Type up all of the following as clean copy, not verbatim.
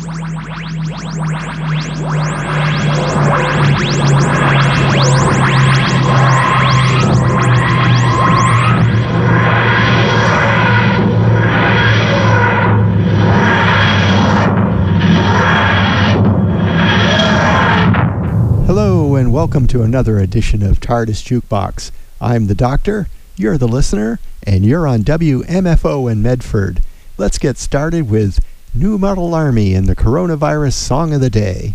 Hello and welcome to another edition of TARDIS Jukebox. I'm the Doctor, you're the listener, and you're on WMFO in Medford. Let's get started with New Model Army and the Coronavirus Song of the Day.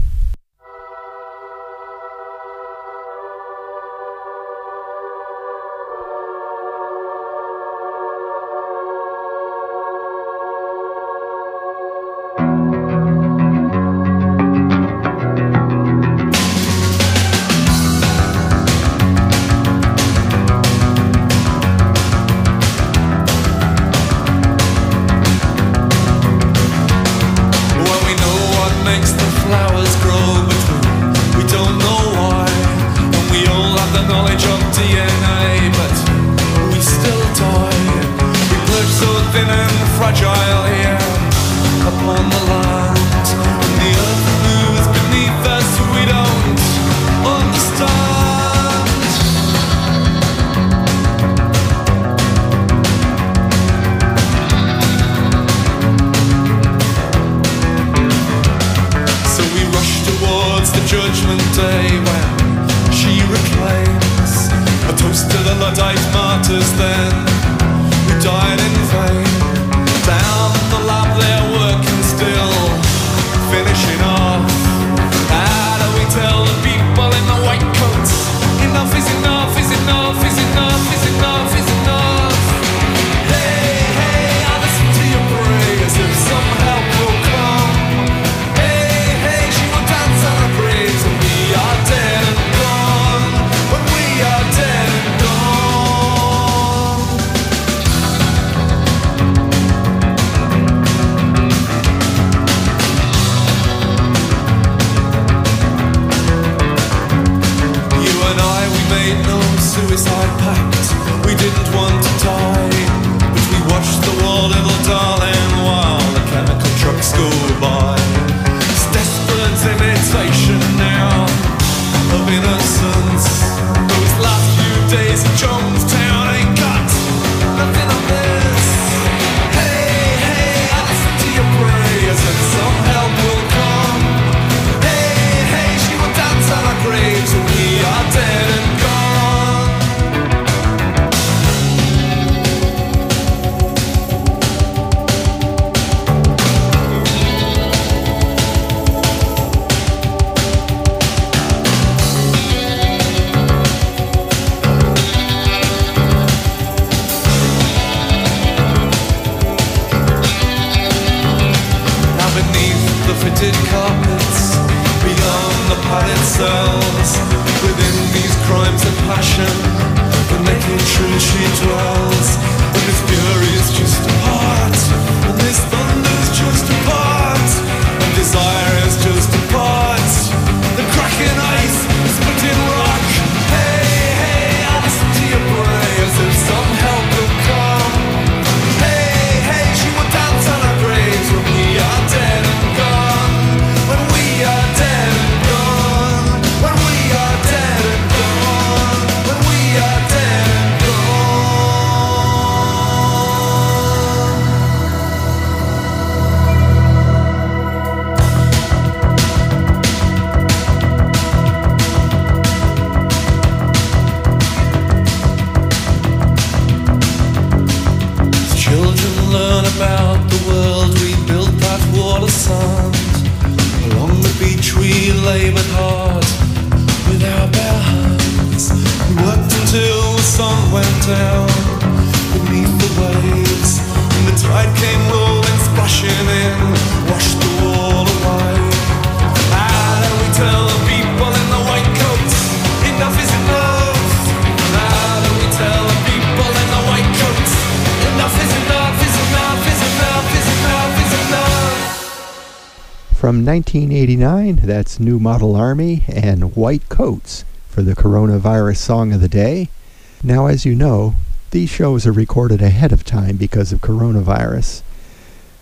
From 1989, that's New Model Army and White Coats for the Coronavirus Song of the Day. Now, as you know, these shows are recorded ahead of time because of coronavirus.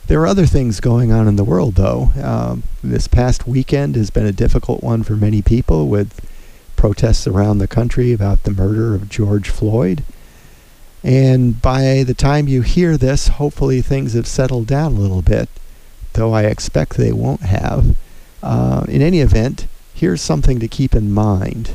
There are other things going on in the world, though. This past weekend has been a difficult one for many people, with protests around the country about the murder of George Floyd. And by the time you hear this, hopefully things have settled down a little bit, though I expect they won't have. In any event, here's something to keep in mind.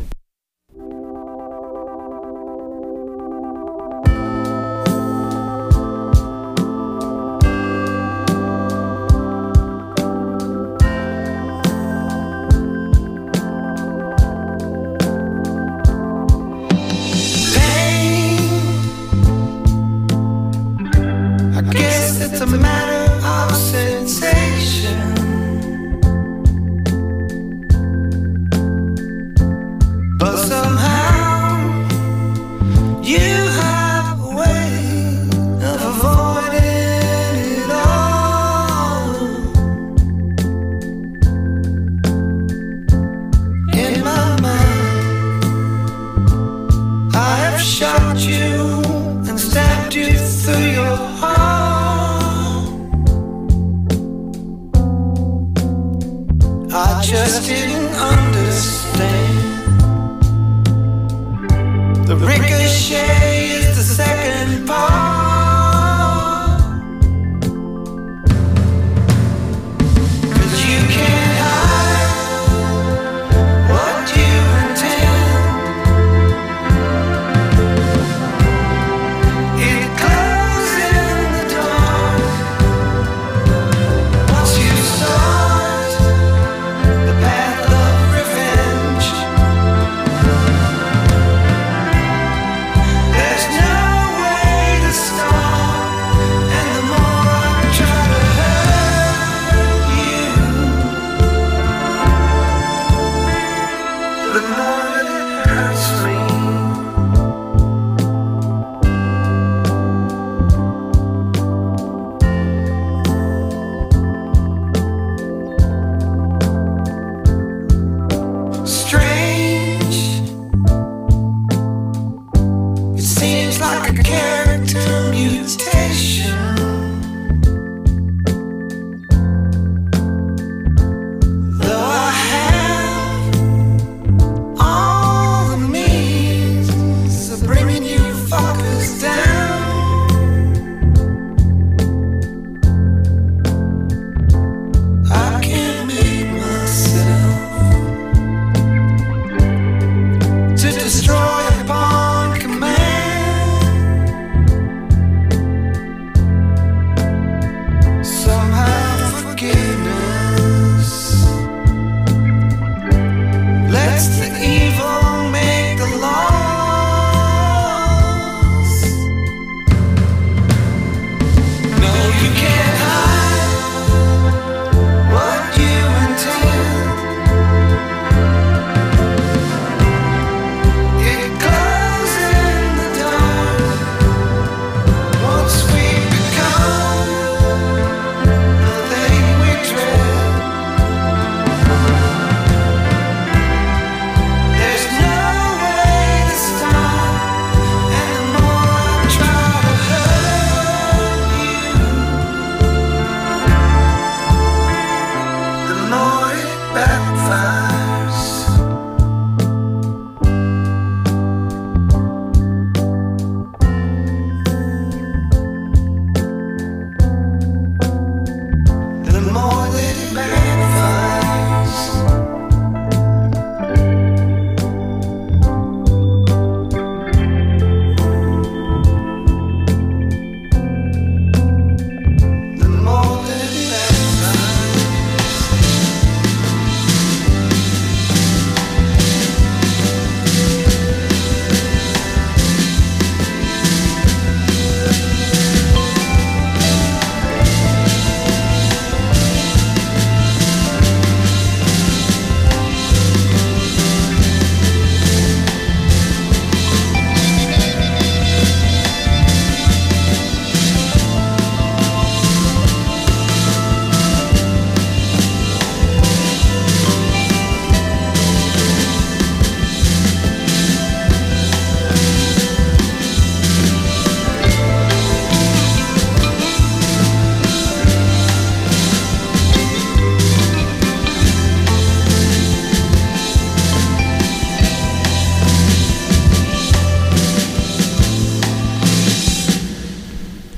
It's a matter of sensation, but somehow you have a way of avoiding it all. In my mind, I have shot you and stabbed you through your heart. I just didn't understand. The ricochet is the second part, 'cause you can't hide what you intend. It glows in the dark once you start the path of revenge. There's no way to stop.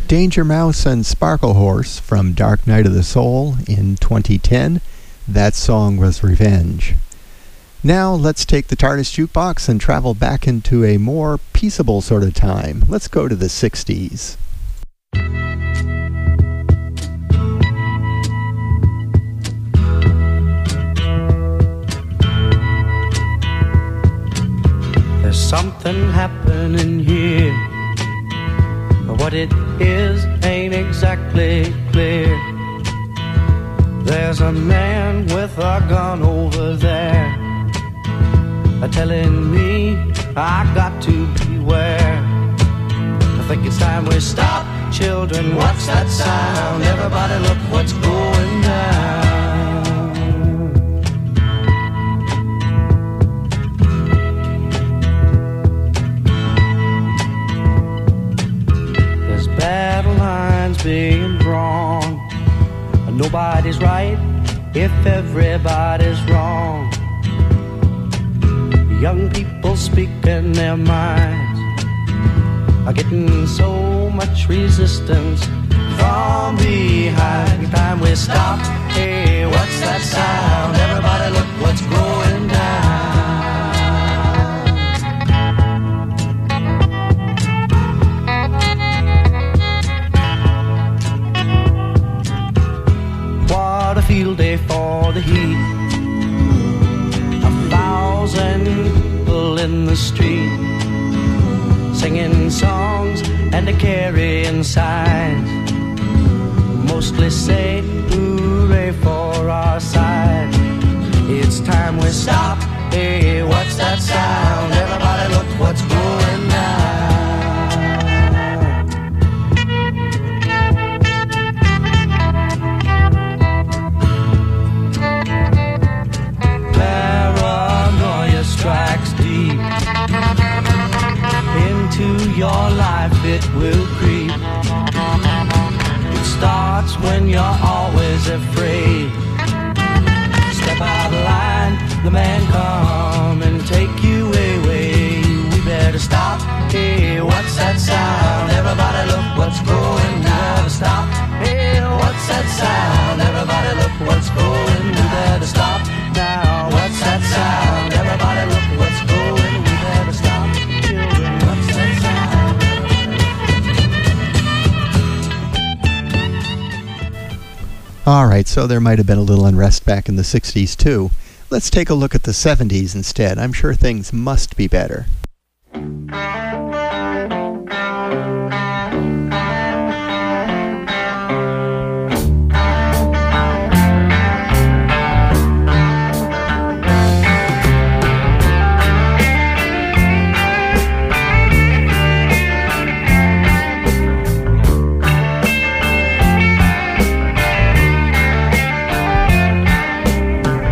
Danger Mouse and Sparkle Horse from Dark Night of the Soul in 2010. That song was Revenge. Now let's take the TARDIS Jukebox and travel back into a more peaceable sort of time. Let's go to the 60s. There's something happening here. What it is ain't exactly clear. There's a man with a gun over there, telling me I got to beware. I think it's time we stop. Children, what's that sound? Everybody look what's going down. There's battle lines being drawn. Nobody's right if everybody's wrong. Young people speaking their minds are getting so much resistance from behind. Time we stop. Hey, what's that sound? Everybody look what's going down. What a field day for the heat. 1,000 people in the street, singing songs and carrying signs, mostly say hooray for our side. It's time we stop. Hey, what's that sound? Everybody look what's going down. Strikes deep into your life, it will creep. It starts when you're always afraid. Step out of line, the man come and take you away. We better stop. Hey, what's that sound? Everybody look what's going down. We better stop. Hey, what's that sound? Everybody look what's going. We better stop now. What's that sound? Everybody look what's going. We better stop. Children, what's that sound? All right, so there might have been a little unrest back in the 60s too. Let's take a look at the 70s instead. I'm sure things must be better.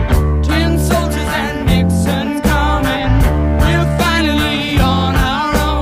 Tin soldiers and Nixon coming. We're finally on our own.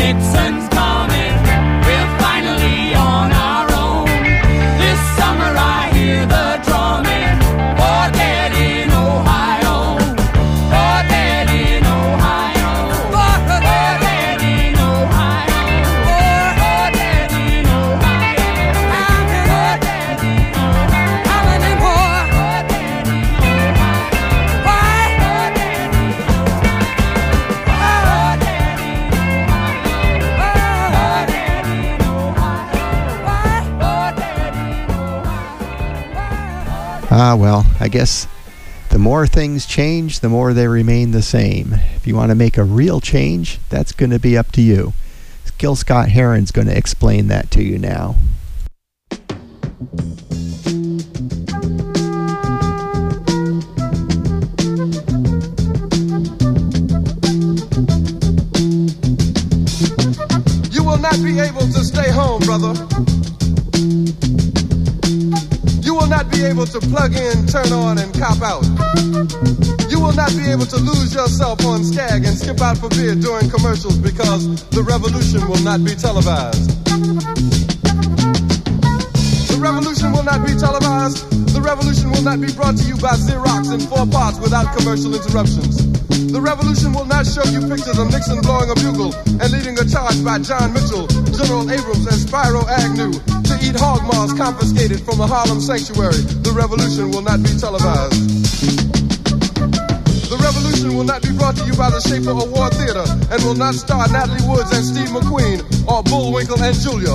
Dixon's coming, we're finally on our own. This summer I hear the drumming, oh, dead in Ohio, oh, dead in Ohio, oh, dead in Ohio, oh, dead in Ohio, oh, dead in Ohio, how many more? Oh, dead in Ohio, why? Oh, dead in Ohio, oh, dead in Well, I guess the more things change, the more they remain the same. If you want to make a real change, that's going to be up to you. Gil Scott-Heron's going to explain that to you now. You will not be able to stay home, brother. You will not be able to plug in, turn on, and cop out. You will not be able to lose yourself on Skag and skip out for beer during commercials because the revolution will not be televised. The revolution will not be televised. The revolution will not be brought to you by Xerox in 4 parts without commercial interruptions. The revolution will not show you pictures of Nixon blowing a bugle and leading a charge by John Mitchell, General Abrams, and Spyro Agnew to eat hog maws confiscated from a Harlem sanctuary. The revolution will not be televised. The revolution will not be brought to you by the Schaefer Award Theater and will not star Natalie Woods and Steve McQueen or Bullwinkle and Julia.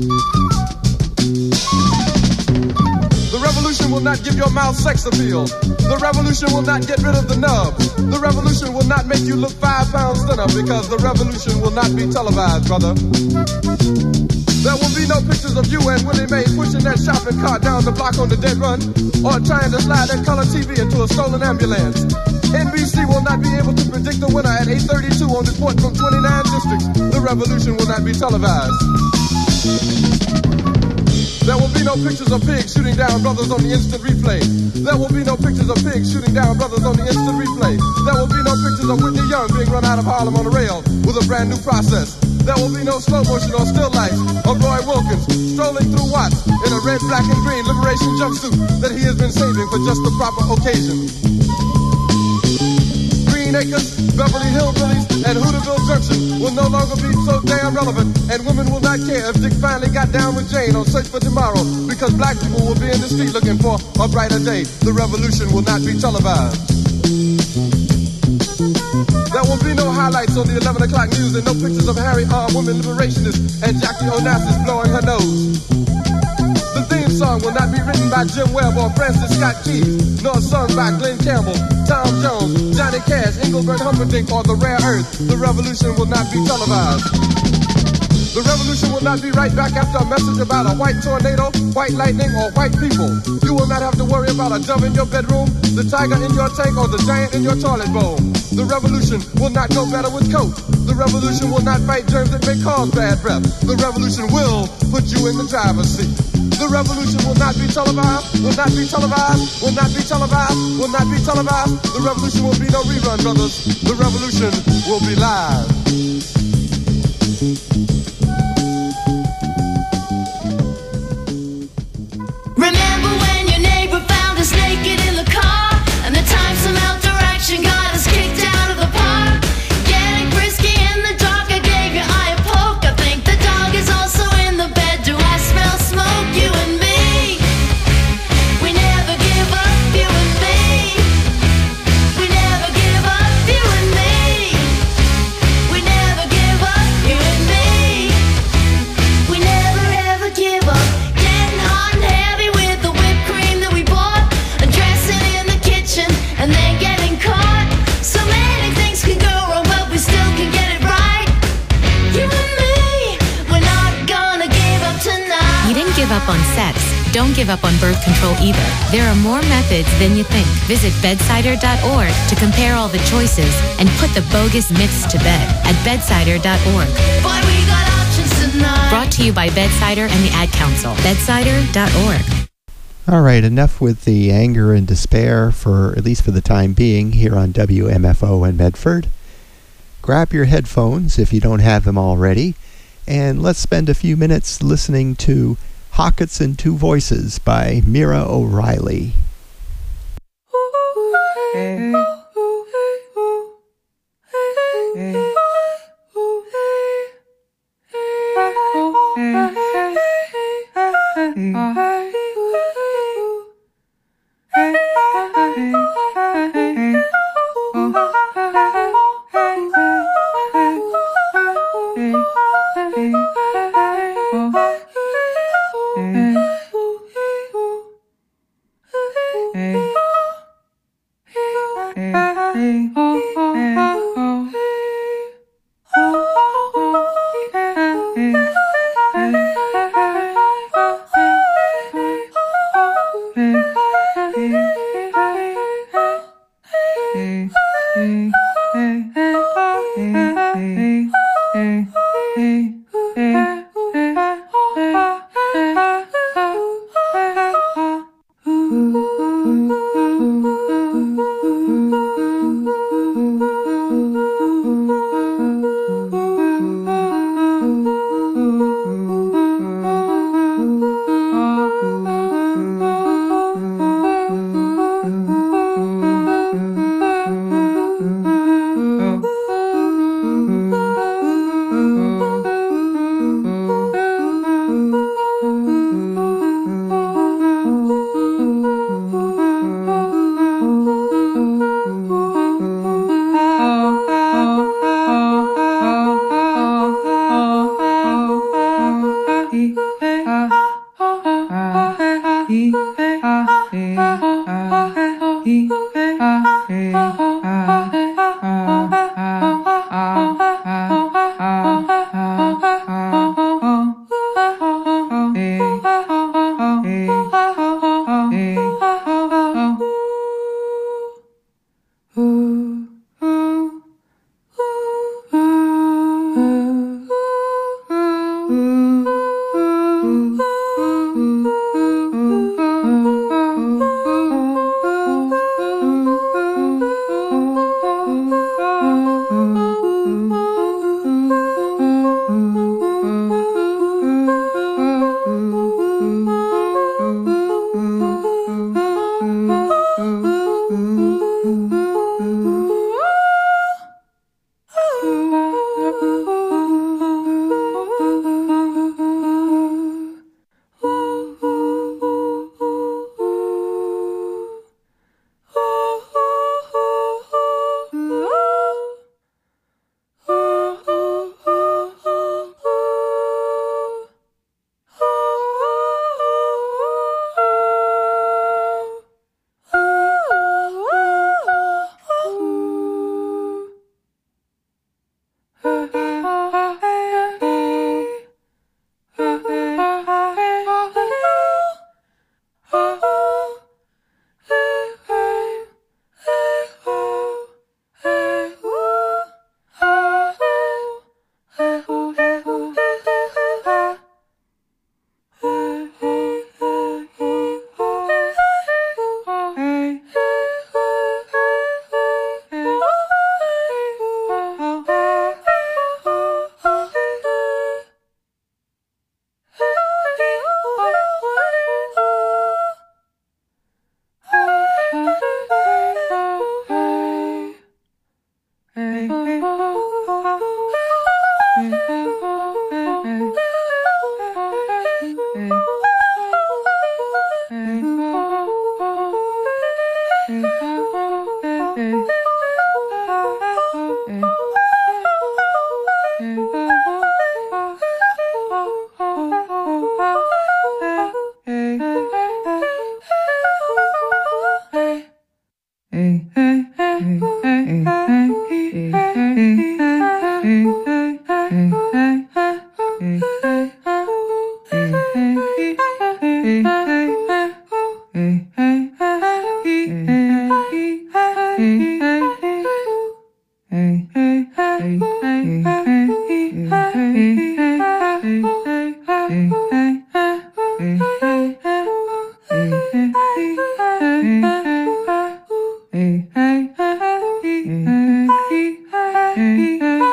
The revolution will not give your mouth sex appeal. The revolution will not get rid of the nub. The revolution will not make you look 5 pounds thinner because the revolution will not be televised, brother. There will be no pictures of you and Willie Mae pushing that shopping cart down the block on the dead run or trying to slide that color TV into a stolen ambulance. NBC will not be able to predict the winner at 8:32 on report from 29 districts. The revolution will not be televised. There will be no pictures of pigs shooting down brothers on the instant replay. There will be no pictures of pigs shooting down brothers on the instant replay. There will be no pictures of Whitney Young being run out of Harlem on a rail with a brand new process. There will be no slow motion or still life of Roy Wilkins strolling through Watts in a red, black, and green liberation jumpsuit that he has been saving for just the proper occasion. Green Acres, Beverly Hillbillies, and Hooterville Junction will no longer be so damn relevant, and women will not care if Dick finally got down with Jane on Search for Tomorrow because black people will be in the street looking for a brighter day. The revolution will not be televised. There will be no highlights on the 11 o'clock news and no pictures of Harry armed women liberationists and Jackie Onassis blowing her nose. The theme song will not be written by Jim Webb or Francis Scott Keys, nor sung by Glenn Campbell, Tom Jones, Johnny Cash, Engelbert Humperdinck, or The Rare Earth. The revolution will not be televised. The revolution will not be right back after a message about a white tornado, white lightning, or white people. You will not have to worry about a dove in your bedroom, the tiger in your tank, or the giant in your toilet bowl. The revolution will not go better with coke. The revolution will not fight germs that may cause bad breath. The revolution will put you in the driver's seat. The revolution will not be televised, will not be televised, will not be televised, will not be televised. The revolution will be no rerun, brothers. The revolution will be live. Remember when your neighbor found us naked in the car, and the time some outdoor action got us kicked out of the park? Getting frisky in the dark, I gave your eye a poke. I think the dog is also in the bed. Do I smell smoke? You and me, we never give up. You and me, we never give up. You and me, we never give up. You and me, we never ever give up. Getting hot and heavy with the whipped cream that we bought, undressing in the kitchen and then getting caught. So many things can go wrong, but we still can get it right. You and me, we're not gonna give up tonight. You didn't give up on sex. Don't give up on birth control either. There are more methods than you think. Visit bedsider.org to compare all the choices and put the bogus myths to bed at bedsider.org. Boy, we got options tonight. Brought to you by Bedsider and the Ad Council. Bedsider.org. All right, enough with the anger and despair, for at least for the time being, here on WMFO in Medford. grab your headphones if you don't have them already, and let's spend a few minutes listening to Hockets and Two Voices by Mira O'Reilly. Hey,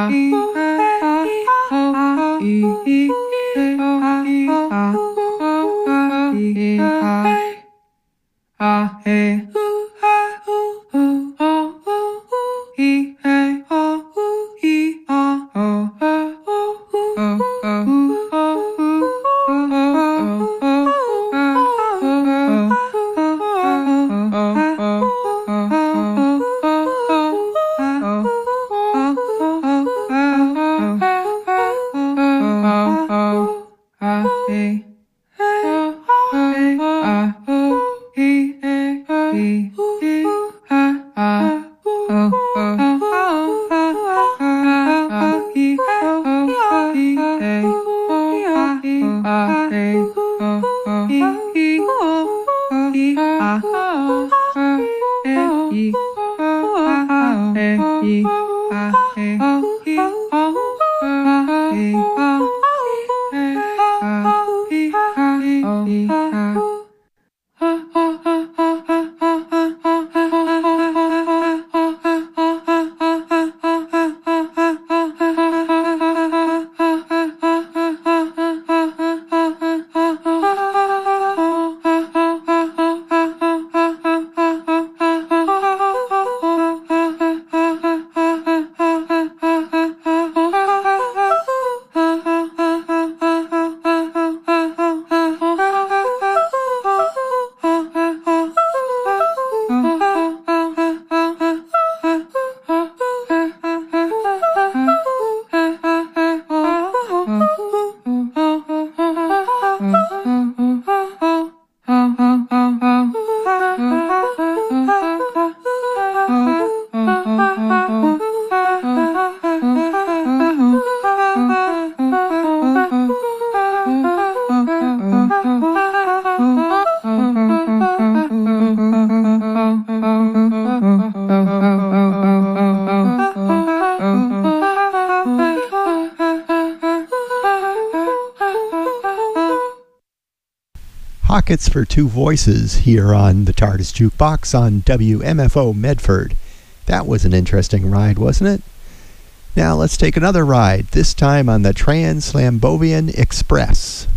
Pockets for Two Voices here on the TARDIS Jukebox on WMFO Medford. That was an interesting ride, wasn't it? Now let's take another ride, this time on the Trans-Slambovian Express.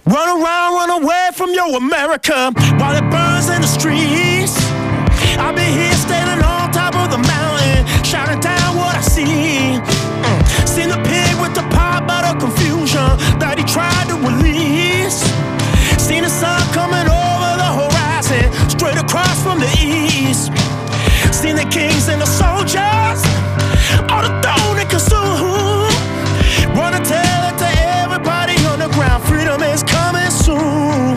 Run around, run away from your America while it burns in the streets. I'll be here standing on top of the mountain, shouting down what I see. Seen the pig with the pop bottle confusion that he tried to release. Seen the sun coming over the horizon, straight across from the east. Seen the kings and the soldiers on the throne and consumed. Wanna tell it to everybody on the ground, freedom is coming soon.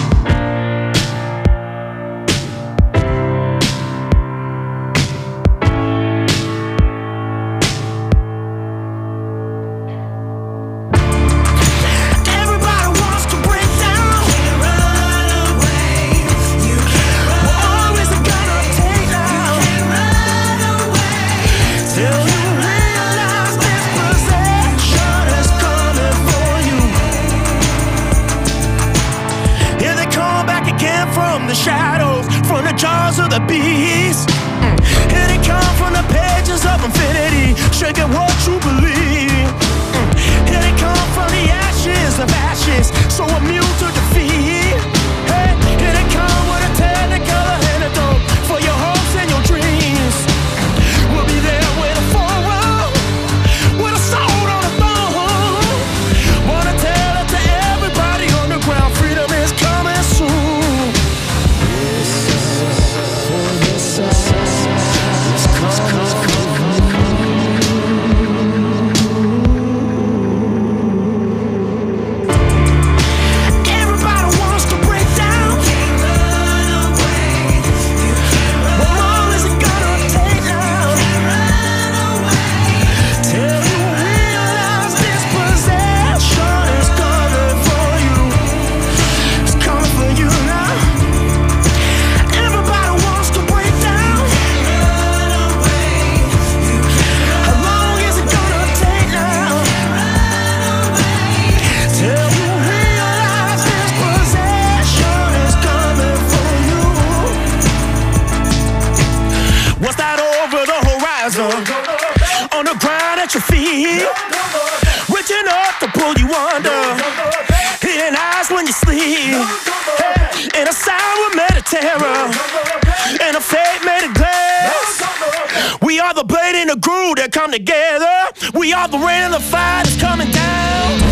The shadows from the jaws of the beast. Here they come from the pages of infinity, shaking what you believe. Here they come from the ashes of ashes, so immune to defeat. Hey, here they come with a technical antidote for your hopes and your dreams. We'll be there with a forum, with a sword on the throne. Wanna tell it to everybody on the ground, freedom is coming soon. On the ground at your feet, reaching up to pull you under, hitting eyes when you sleep. In a sound we made of terror, and a fate made of glass. We are the blade and the groove that come together. We are the rain and the fire that's coming down.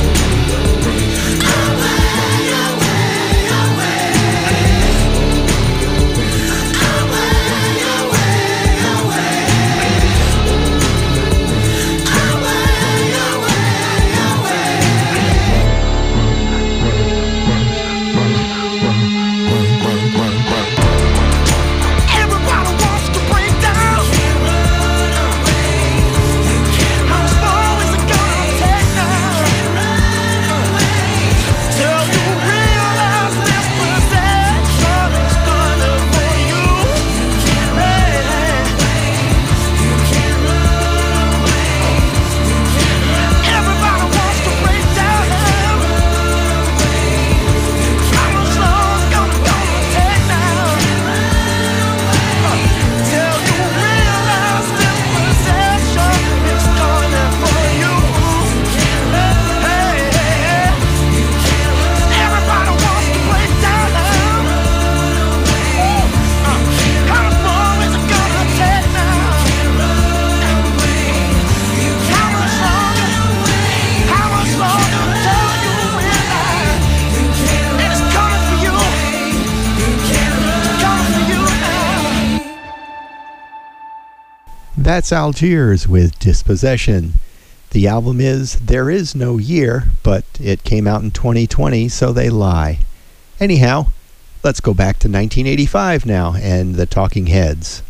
That's Algiers with Dispossession. The album is There Is No Year, but it came out in 2020, so they lie. Anyhow, let's go back to 1985 now and the Talking Heads.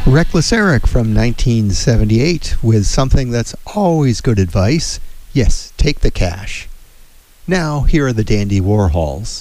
Reckless Eric from 1978 with something that's always good advice. Yes, take the cash. Now, here are the Dandy Warhols.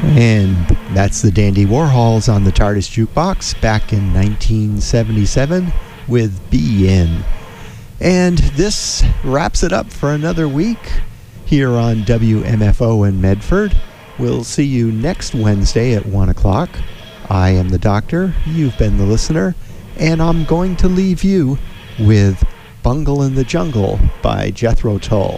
And that's the Dandy Warhols on the TARDIS Jukebox back in 1977 with Be In. And this wraps it up for another week here on WMFO in Medford. We'll see you next Wednesday at 1 o'clock. I am the Doctor, you've been the listener, and I'm going to leave you with Bungle in the Jungle by Jethro Tull.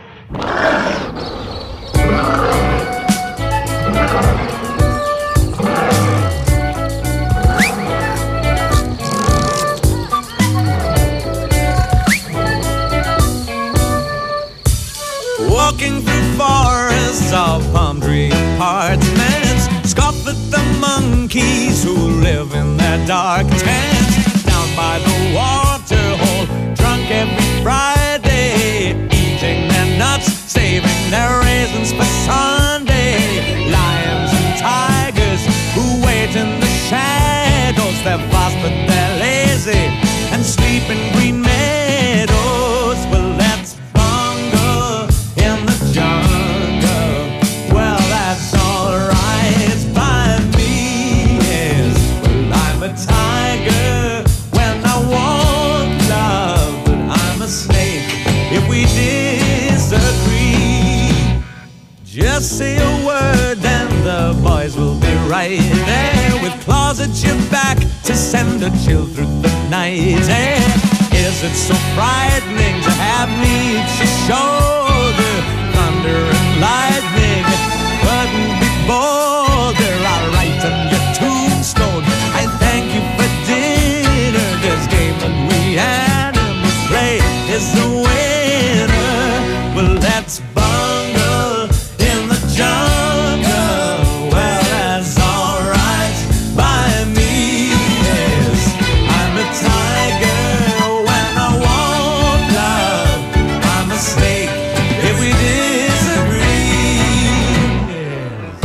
Walking through forests of palm tree apartments, scoff at the monkeys who live in their dark tents. Down by the water hole, drunk every Friday, eating their nuts, saving their raisins for Sunday. Lions and tigers who wait in the shadows, they're fast but they're lazy and sleep in green meadows. Well, let's bungle in the jungle. Well, that's alright by me, yes. Well, I'm a tiger when I want love, but I'm a snake if we disagree. Just say a word and the boys will be right there, with claws at your back to send a chill through the night air. Is it so frightening to have me at your shoulder? Thunder and lightning couldn't be bolder. I'll write on your tombstone, I thank you for dinner. This game that we animals play is the winner. Well, let's bungle in the jungle. Well, that's alright by me, yes. I'm a tiger when I want love. I'm a snake if we disagree, yes.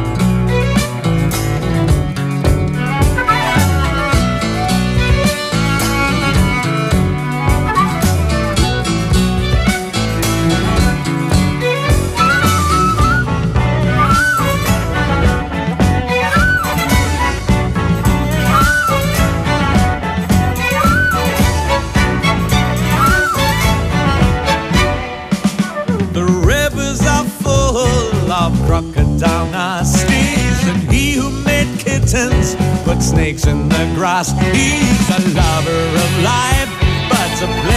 The rivers are full of crocodile nasties, and he who made kittens put snakes in the grass. He's a lover of life, but a